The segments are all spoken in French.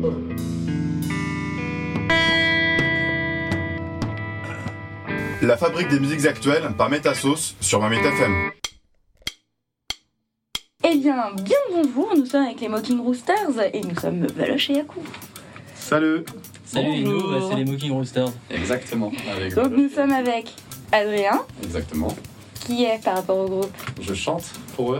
La fabrique des musiques actuelles par Metasauce sur Mamite FM. Eh bien bonjour, nous sommes avec les Mocking Roosters et nous sommes Valoche et Yakou. Salut. Salut, et nous, c'est les Mocking Roosters. Exactement. Avec Donc nous sommes avec Adrien, Exactement. qui est par rapport au groupe. Je chante pour eux.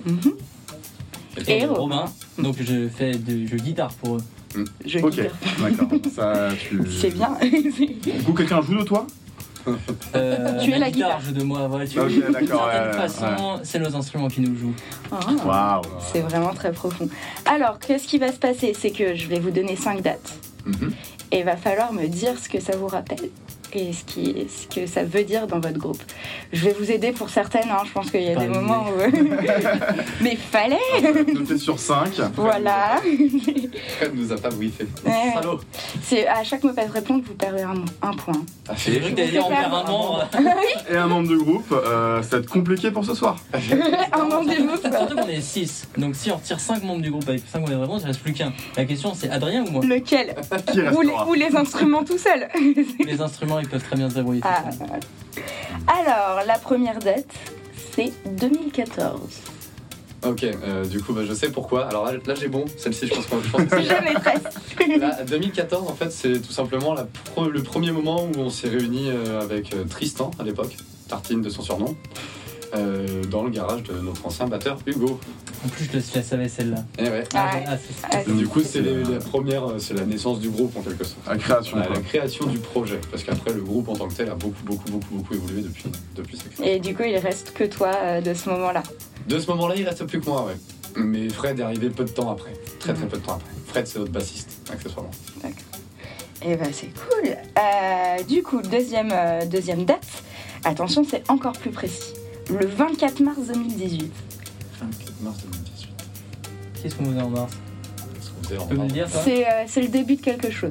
Et Romain, donc je guitare pour eux. Je Ok, guitare. d'accord. Ça, C'est bien. Du coup, quelqu'un joue de toi? Tu es la guitare. joue de moi, voilà, tu Ok, vois. d'accord, D'une certaine ouais, façon, c'est nos instruments qui nous jouent. Ah, Waouh. c'est vraiment très profond. Alors, qu'est-ce qui va se passer? C'est que je vais vous donner 5 dates. Et il va falloir me dire ce que ça vous rappelle et ce que ça veut dire dans votre groupe. Je vais vous aider pour certaines, hein. Je pense qu'il y a Pas des idée. moments où... Mais fallait. Noté sur 5. Voilà. Fred nous a pas briefé. Ouais. Salaud. C'est à chaque mauvaise réponse, vous perdez un point. Ah, J'ai cru que t'allais dire on perd un membre. Et un membre du groupe, ça va être compliqué pour ce soir. Un membre du groupe. Surtout qu'on est 6. Donc si on retire 5 membres du groupe avec 5 mauvaises réponses, il reste plus qu'un. La question c'est Adrien ou moi? Lequel? Qui restera? Ou les instruments tout seuls. Les instruments ils peuvent très bien se débrouiller. Ah. Alors, la première date, c'est 2014. Ok, du coup, je sais pourquoi. Alors là j'ai bon. Celle-ci, je pense que c'est Jamais presque. Là, 2014, en fait, c'est tout simplement le premier moment où on s'est réunis avec Tristan, à l'époque, Tartine de son surnom, dans le garage de notre ancien batteur Hugo. En plus je la savais celle-là. Et ouais. C'est Du coup, c'est la première, c'est la naissance du groupe en quelque sorte. La création. La quoi. création du projet, parce qu'après le groupe en tant que tel a beaucoup évolué depuis sa création. Et du coup, il reste que toi de ce moment-là. De ce moment-là, il reste plus que moi, ouais. Mais Fred est arrivé peu de temps après, très peu de temps après. Fred, c'est notre bassiste, accessoirement. Et bah, c'est cool. Du coup, deuxième date. Attention, c'est encore plus précis. Le 24 mars 2018. 24 mars 2018. Qu'est-ce qu'on faisait en mars? Qu'est-ce qu'on faisait en Tu peux me mars le dire toi? C'est le début de quelque chose.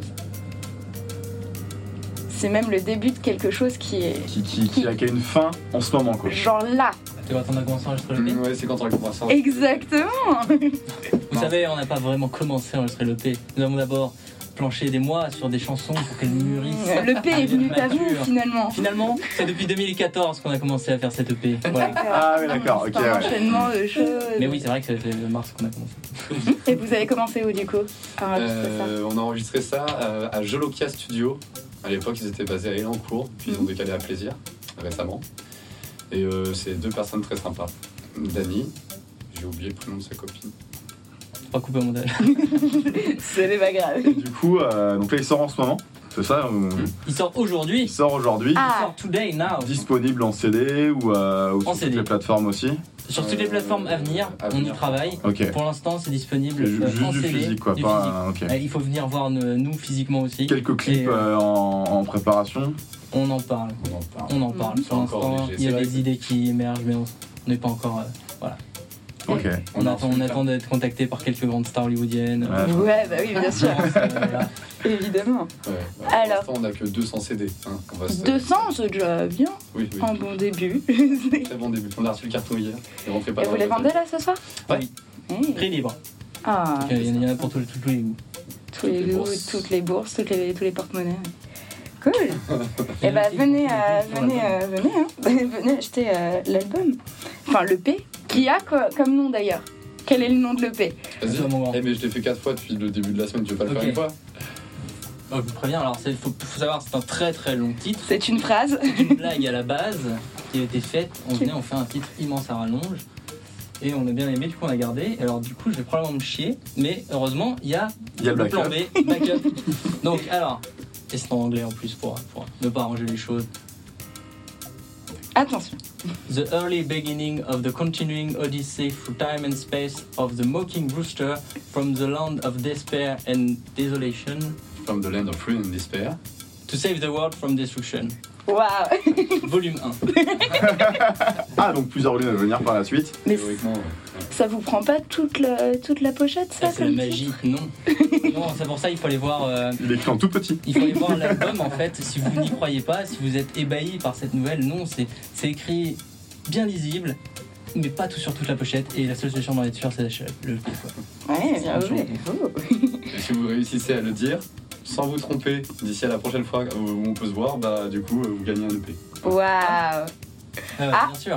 C'est même le début de quelque chose qui est... Qui a une fin en ce moment, quoi. Genre là. Tu vois, t'en as commencé à enregistrer l'EP? Ouais, c'est quand on a commencé à Exactement. Vous savez, on n'a pas vraiment commencé à enregistrer l'EP. Nous avons d'abord planché des mois sur des chansons pour qu'elles mûrissent. Le P est venu à vous, Mature. finalement. Finalement, c'est depuis 2014 qu'on a commencé à faire cette EP. Voilà. Ah oui, d'accord, ok, C'est un ouais. enchaînement de choses. Mais oui, c'est vrai que c'est mars qu'on a commencé. Et vous avez commencé où, du coup, à enregistrer ça? On a enregistré ça à Jolokia Studio. À l'époque, ils étaient basés à Elancourt, puis ils ont décalé à Plaisir récemment. Et c'est deux personnes très sympas. Dani, j'ai oublié le prénom de sa copine. Pas couper mon montage. C'est pas grave. Et du coup, donc là, il sort en ce moment, c'est ça ou... Il sort aujourd'hui. Il sort aujourd'hui, Ah. Il sort today, now. disponible en CD ou sur toutes CD. les plateformes aussi. Sur toutes les plateformes à venir, À on y venir. travaille. Ok. Pour l'instant, c'est disponible Juste en du CD. physique, quoi. du Pas, physique. ok. Il faut venir voir nous physiquement aussi. Quelques clips Et, en préparation. On en parle. On en parle. On en parle. C'est Pour encore l'instant, léger. il y a C'est vrai des idées qui émergent, mais on n'est pas encore. Voilà. Ok. On attend d'être contacté par quelques grandes stars hollywoodiennes. Ouais. Ouais, bah oui, bien sûr. Voilà. Évidemment. Ouais, Alors. pour l'instant, on n'a que 200 CD. Hein. On va se- 200, c'est déjà bien. Oui. Un bon début. Très bon début. On a reçu le carton hier. Et rentrez pas Et dans vous les l'hôtel. vendez là ce soir? Oui. Eh. Prix libre. Ah, Il y en a pour tous les goûts. tous les les goûts, bourses. toutes les bourses, tous les porte-monnaies. Cool. Et bah venez, venez acheter l'album. Enfin l'EP, qui a comme nom d'ailleurs. Quel est le nom de l'EP? Vas-y. Toi, mon grand. Eh, mais je l'ai fait 4 fois depuis le début de la semaine. Tu veux pas le Ok. faire une fois? Oh, je vous préviens, alors il faut savoir, c'est un très très long titre. C'est une phrase. C'est une blague à la base qui a été faite. On fait un titre immense à rallonge. Et on a bien aimé, du coup on a gardé. Alors du coup je vais probablement me chier. Mais heureusement il y a Il y a le plan backup. B, backup. Donc alors, et c'est en anglais en plus pour ne pas arranger les choses. Attention. The early beginning of the continuing odyssey through time and space of the mocking rooster from the land of despair and desolation From the land of ruin and despair. to save the world from destruction. Waouh. Volume 1. Ah, donc plusieurs volumes à venir par la suite. Mais Théoriquement, ouais. ça vous prend pas toute la pochette, ça? C'est la comme magie, non. Non, c'est pour ça il faut aller voir. Il est écrit en tout petit. Il faut aller voir l'album en fait, si vous n'y croyez pas, si vous êtes ébahi par cette nouvelle, non, c'est écrit bien lisible, mais pas tout sur toute la pochette, et la seule solution d'en être sûr, c'est d'acheter le livre, quoi. Ouais, bien joué. Oh. Et si vous réussissez à le dire, sans vous tromper, d'ici à la prochaine fois où on peut se voir, bah du coup, vous gagnez un EP. Waouh. Bien sûr.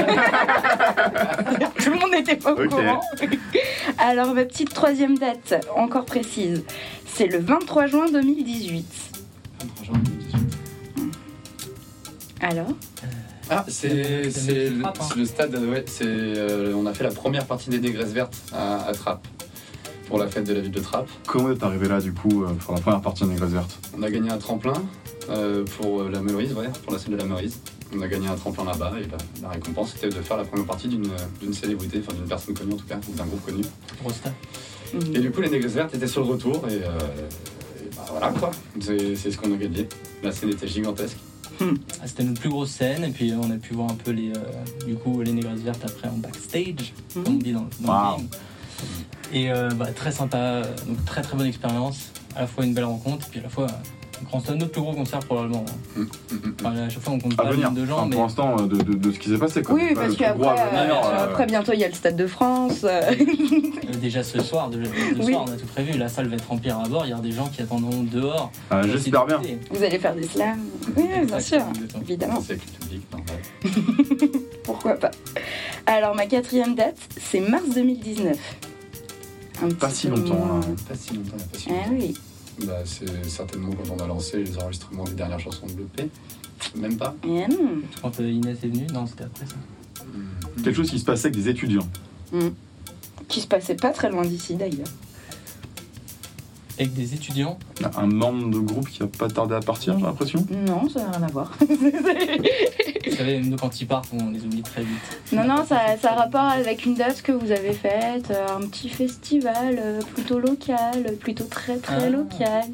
Tout le monde n'était pas au courant. Alors, ma petite troisième date, encore précise, c'est le 23 juin 2018. 23 juin 2018. Alors Ah, c'est le stade, ouais, on a fait la première partie des Négresses Vertes à Trappes, pour la fête de la ville de Trappes. Comment vous êtes arrivé là, du coup, pour la première partie de Négresses Vertes? On a gagné un tremplin pour la Meurise, ouais, pour la scène de la Meurise. On a gagné un tremplin là-bas et la récompense c'était de faire la première partie d'une célébrité, enfin d'une personne connue en tout cas, ou d'un groupe connu. Rosta. Et du coup les Négresses Vertes étaient sur le retour et bah voilà quoi, c'est ce qu'on a gagné. La scène était gigantesque. C'était notre plus grosse scène et puis on a pu voir un peu les Négresses Vertes après en backstage, comme on dit dans le game. Et très sympa, donc très très bonne expérience, à la fois une belle rencontre et puis à la fois notre plus gros concert probablement. Enfin, à chaque fois on compte pas le nombre de gens, enfin, mais pour l'instant de ce qui s'est passé quoi. Oui, parce qu'après bientôt il y a le Stade de France. Déjà ce soir, soir on a tout prévu, la salle va être remplie à bord, il y a des gens qui attendront dehors. J'espère bien. Vous allez faire des slams. Oui, bien sûr, évidemment. C'est avec le public, normal. Pourquoi pas. Alors ma quatrième date, c'est mars 2019. Pas si longtemps. Pas si longtemps. Ah oui. Bah, c'est certainement quand on a lancé les enregistrements des dernières chansons de l'EP. Même pas. Quand Inès est venue, non, c'était après ça. Quelque chose qui se passait avec des étudiants. Qui se passait pas très loin d'ici d'ailleurs. Avec des étudiants. Un membre de groupe qui a pas tardé à partir, j'ai l'impression. Non, ça n'a rien à voir. Vous savez, nous quand ils partent, on les oublie très vite. Non, ça a rapport avec une date que vous avez faite, un petit festival plutôt local, plutôt très très local.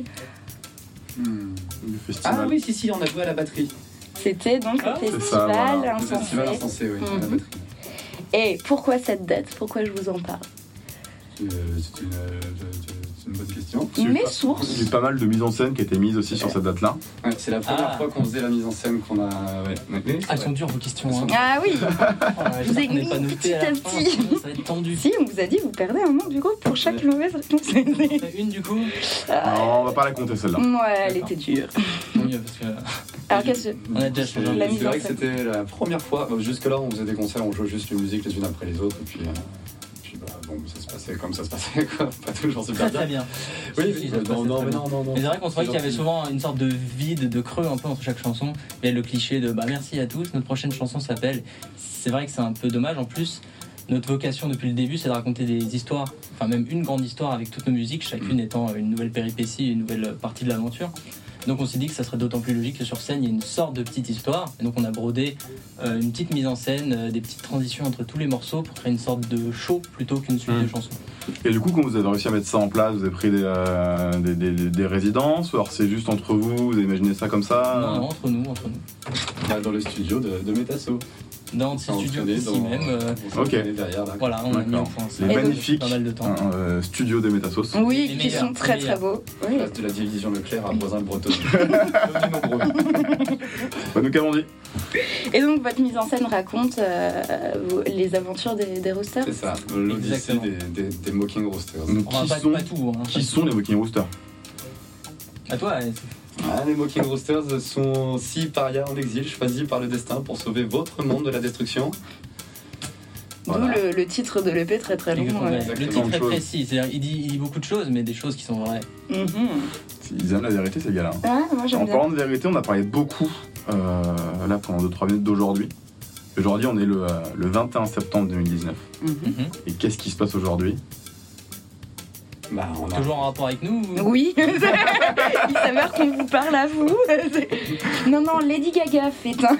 Le festival. Ah oui, si, on a joué à la batterie. C'était donc le festival ça, voilà. Insensé. Le festival Insensé, oui, à la batterie. Et pourquoi cette date? Pourquoi je vous en parle? C'est une bonne question. Mes sources. Il y a eu pas mal de mises en scène qui étaient mises aussi sur cette date-là. Ouais, c'est la première fois qu'on faisait la mise en scène qu'on a. Elles sont dures vos questions. Hein. Ah oui. Vous avez mis petit à petit. Ça va être tendu. Si, on vous a dit, vous perdez un membre du groupe pour chaque mauvaise réponse. Une du coup. Non, on va pas la compter celle-là. Ouais, elle était dure. Tant mieux parce que. Alors qu'est-ce que on a déjà changé la mise C'est en vrai que scène. c'était la première fois. Jusque-là, on faisait des concerts, on jouait juste les musiques les unes après les autres. Et puis ça se passait comme ça se passait, quoi. Pas toujours super très bien. bien. Oui, Si, ça se passait non. Mais c'est vrai qu'on trouvait qu'il y avait souvent une sorte de vide, de creux un peu entre chaque chanson. Il y a le cliché de merci à tous, notre prochaine chanson s'appelle. C'est vrai que c'est un peu dommage. En plus, notre vocation depuis le début, c'est de raconter des histoires, enfin même une grande histoire avec toutes nos musiques, chacune étant une nouvelle péripétie, une nouvelle partie de l'aventure. Donc on s'est dit que ça serait d'autant plus logique que sur scène il y a une sorte de petite histoire. Et donc on a brodé une petite mise en scène, des petites transitions entre tous les morceaux pour créer une sorte de show plutôt qu'une suite de chansons. Et du coup, quand vous avez réussi à mettre ça en place, vous avez pris des résidences, ou alors c'est juste entre vous, vous avez imaginé ça comme ça? Non, entre nous. Dans le studio de Metasso. Dans ces studios ici même. Ok. Derrière, là. Voilà, on a mis au point ça. Les magnifiques Pas mal de temps. studios des Métassos. Oui, Les qui meilleurs, sont très les très beaux. Oui. Place de la division Leclerc à Voisin-Bretonne. Venez nombreux. Bah, nous qu'avons dit. Et donc votre mise en scène raconte les aventures des roosters. C'est ça, l'odyssée Exactement. des Mocking Roosters. Donc, On va pas tout. Hein, qui sont les Mocking Roosters? À toi, Les Mocking Roosters sont 6 parias en exil choisis par le destin pour sauver votre monde de la destruction. D'où le titre de l'EP très très long. Le titre est précis, c'est-à-dire il dit beaucoup de choses, mais des choses qui sont vraies. Ils aiment la vérité, ces gars-là. Ah, moi j'aime En bien. parlant de vérité, on a parlé beaucoup là pendant 2-3 minutes d'aujourd'hui. Aujourd'hui, on est le 21 septembre 2019. Et qu'est-ce qui se passe aujourd'hui? On a... Toujours en rapport avec nous Oui, il s'avère qu'on vous parle à vous. Non, Lady Gaga fait un.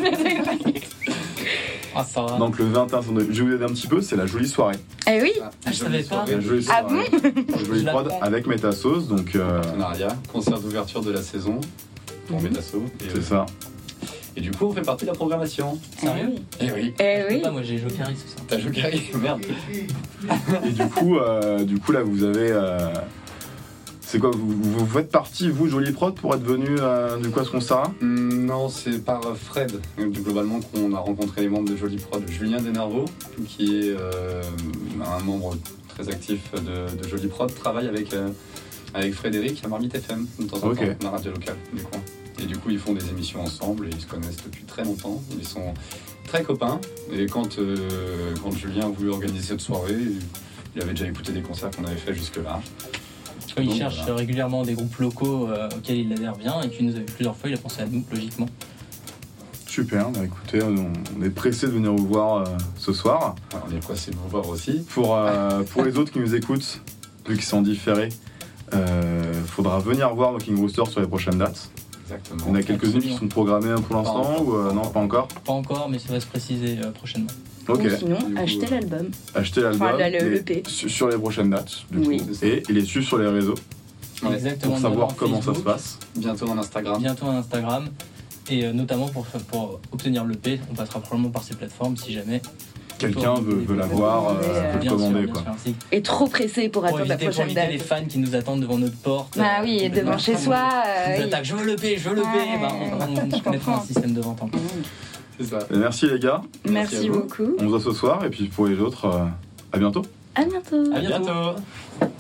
Ah, ça va. Donc le 21 septembre, je vais vous aider un petit peu, c'est la jolie soirée. Eh oui. Je savais pas. La jolie Ah soirée. La jolie Je prod l'apprends. avec Metasos, donc Partenariat, concert d'ouverture de la saison pour Metasso. c'est ça. Et du coup, on fait partie de la programmation. Sérieux? Eh oui. Eh Je sais oui. pas, moi j'ai Jokeris ce soir. T'as joué Gary, merde. Et du coup là vous avez c'est quoi, vous faites partie, vous, Jolie Prod, pour être venu du coup à ce concert-là? Non, c'est par Fred, globalement, qu'on a rencontré les membres de Jolie Prod. Julien Denarvo, qui est un membre très actif de Jolie Prod, travaille avec Frédéric à Marmite FM, de temps en temps, la radio locale du coin. Et du coup, ils font des émissions ensemble et ils se connaissent depuis très longtemps. Ils sont très copains. Et quand Julien a voulu organiser cette soirée, il avait déjà écouté des concerts qu'on avait fait jusque-là. Quand il cherche régulièrement des groupes locaux auxquels il adhère bien et qu'il nous a vu plusieurs fois, il a pensé à nous, logiquement. Super, bah écoutez, on est pressé de venir vous voir ce soir. Ouais, on est pressé de vous voir aussi. Pour les autres qui nous écoutent, vu qu'ils sont différés, faudra venir voir Walking Rooster sur les prochaines dates. Exactement. Il y en a quelques-unes qui sont programmées pour l'instant ou non, pas encore? Pas encore, mais ça va se préciser prochainement. Ok. Ou sinon, achetez l'album. Achetez l'album sur les prochaines dates, du coup. Et il est sur les réseaux. Ouais. Exactement. Pour savoir comment Facebook, ça se passe. Bientôt en Instagram. Et notamment pour obtenir l'EP, on passera probablement par ces plateformes si jamais quelqu'un veut l'avoir, peut le commander. Quoi. Et trop pressé pour attendre la prochaine date. Pour les fans qui nous attendent devant notre porte. Bah oui, et devant chez soi. Ils attaquent, je veux l'EP. On mettra un système de vente en place. C'est ça. Et merci les gars. Merci beaucoup. On se voit ce soir et puis pour les autres, à bientôt. À bientôt. À bientôt.